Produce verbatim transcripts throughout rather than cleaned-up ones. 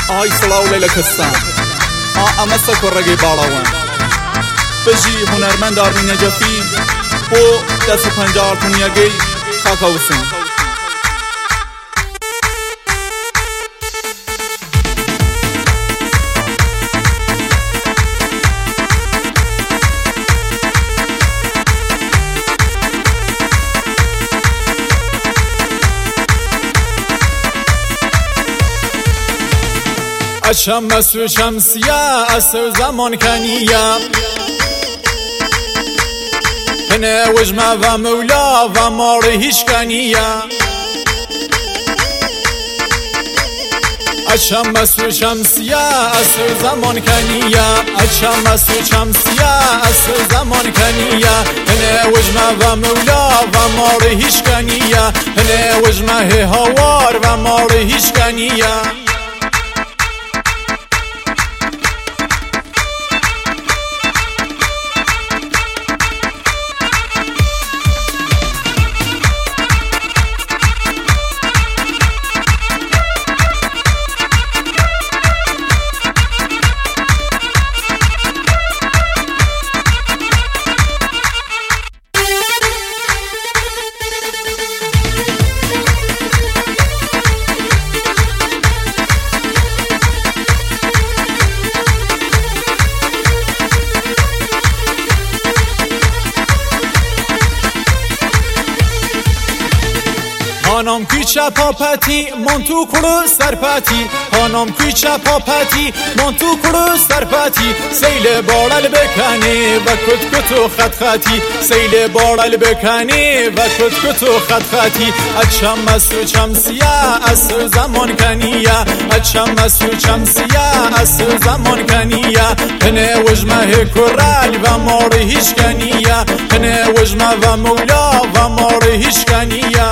ئای سڵاو لێ لە کستان ئا ئەمە سەکۆ ڕێگەی باڵاوان بەژی هونەرمەند ئارمی نەجەفی بۆ دەست و پەنجا ئاڵتونیەگەی خاکە حوسێن. الشمس شمسية أسر زمان كانية هنا وجمة ومولا ومارهش كانية الشمس شمسية أسر زمان كانية الشمس شمسية أسر زمان كانية هنا وجمة ومولا ومارهش كانية هنا وجمة هوار ومارهش كانية هانم کوی چپاپتی من تو کرو سرپتی هانم کوی چپاپتی من تو کرو سرپتی سیل بارل بکنی و کت کتو خط خطی سیل بارل بکنی و کت کتو خط خطی الشمس شمسیه اصر زمان کنیه الشمس شمسیه اصر زمان کنیه هنه وجمه کرال و مارهش کنیه هنه وجمه و مولا و مارهش کنیه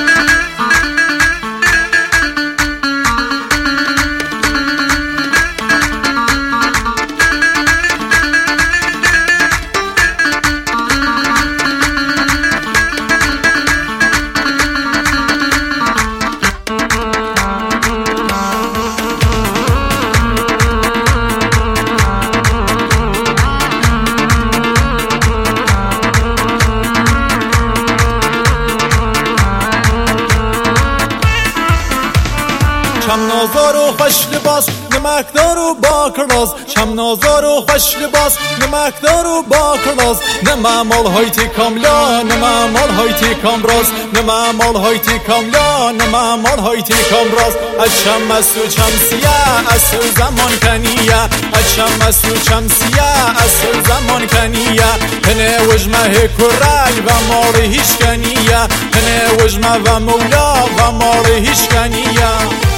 شم نازار و خوش لباس نمکدار و با کراز شم نازار و خوش لباس نمکدار و با کراز نما مال هایتی کاملا نما مال هایتی کامراز نما مال هایتی کاملا نما مال هایتی کامراز الشمس شمسیه اصر زمان کنیه الشمس شمسیه اصر زمان کنیه هنه وجمه کرال و مارهش کنیه هنه وجمه و مولا و مارهش کنیه